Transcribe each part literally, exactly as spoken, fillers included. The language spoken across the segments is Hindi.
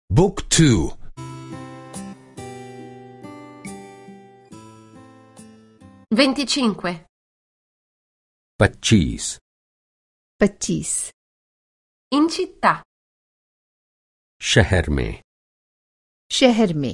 Book two. venticinque. पच्चीस. पच्चीस. In città. शहर में. शहर में.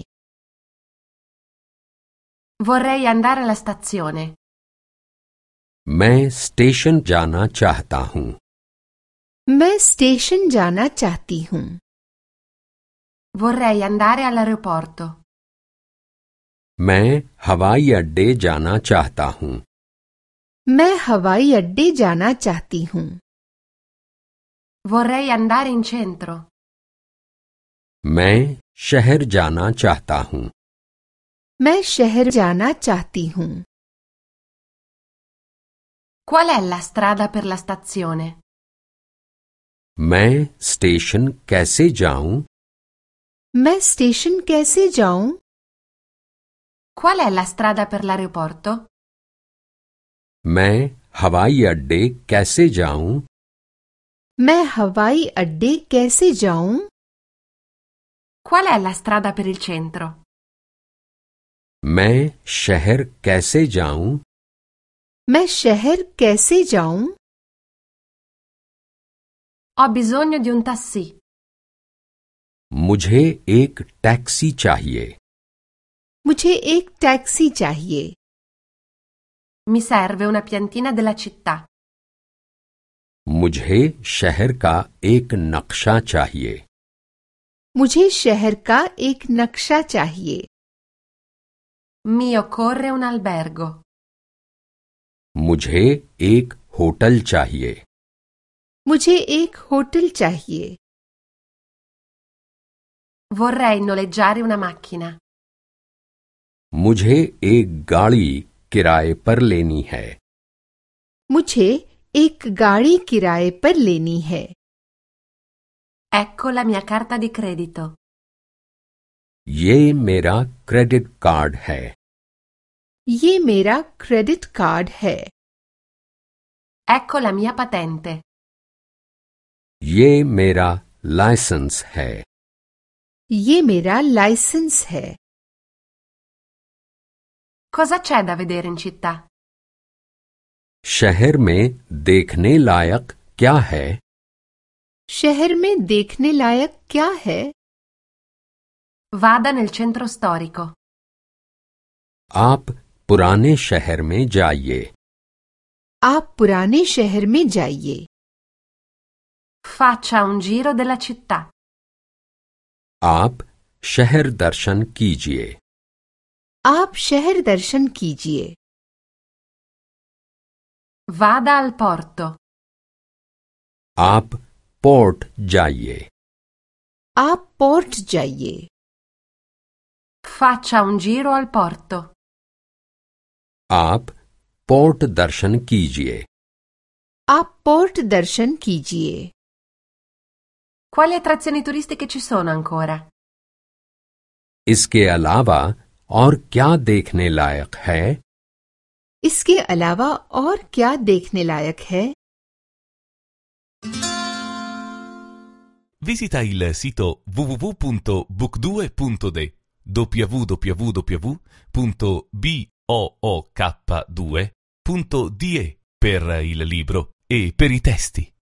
Vorrei andare alla stazione. मैं स्टेशन जाना चाहता हूँ. मैं स्टेशन जाना चाहती हूँ. Vorrei andare all'aeroporto. मैं हवाई अड्डे जाना चाहता हूँ. मैं हवाई अड्डे जाना चाहती हूँ. Vorrei andare in centro. मैं शहर जाना चाहता हूँ. मैं शहर जाना चाहती हूँ. Qual è la strada per la stazione? मैं स्टेशन कैसे जाऊँ? मैं स्टेशन कैसे जाऊँ? Qual è la strada per l'aeroporto? मैं हवाई अड्डे कैसे जाऊँ? मैं हवाई अड्डे कैसे जाऊँ? Qual è la strada per il centro? मैं शहर कैसे जाऊँ? मैं शहर कैसे जाऊँ? Ho bisogno di un taxi. मुझे एक टैक्सी चाहिए. मुझे एक टैक्सी चाहिए. Mi serve una piantina della città. मुझे शहर का एक नक्शा चाहिए. मुझे शहर का एक नक्शा चाहिए. Mi occorre un albergo. मुझे एक होटल चाहिए. मुझे एक होटल चाहिए. Vorrei noleggiare una macchina. मुझे एक गाड़ी किराए पर लेनी है. मुझे एक गाड़ी किराए पर लेनी है. Ecco la mia carta di credito. ये मेरा क्रेडिट कार्ड है. ये मेरा क्रेडिट कार्ड है. Ecco la mia patente. ये मेरा लाइसेंस है. ये मेरा लाइसेंस है. Cosa c'è da vedere in città? शहर में देखने लायक क्या है? शहर में देखने लायक क्या है? Vada nel centro storico. आप पुराने शहर में जाइए. आप पुराने शहर में जाइए. Faccia un giro della città. आप शहर दर्शन कीजिए. आप शहर दर्शन कीजिए. Vada al porto. आप पोर्ट जाइए. आप पोर्ट जाइए. Faccia un giro al porto. आप पोर्ट दर्शन कीजिए. आप पोर्ट दर्शन कीजिए. Quali attrazioni turistiche ci sono ancora? इसके अलावा और क्या देखने लायक है? इसके अलावा और क्या देखने लायक है? Visita il sito w w w punto book due punto d w w w punto book due punto d e per il libro e per i testi.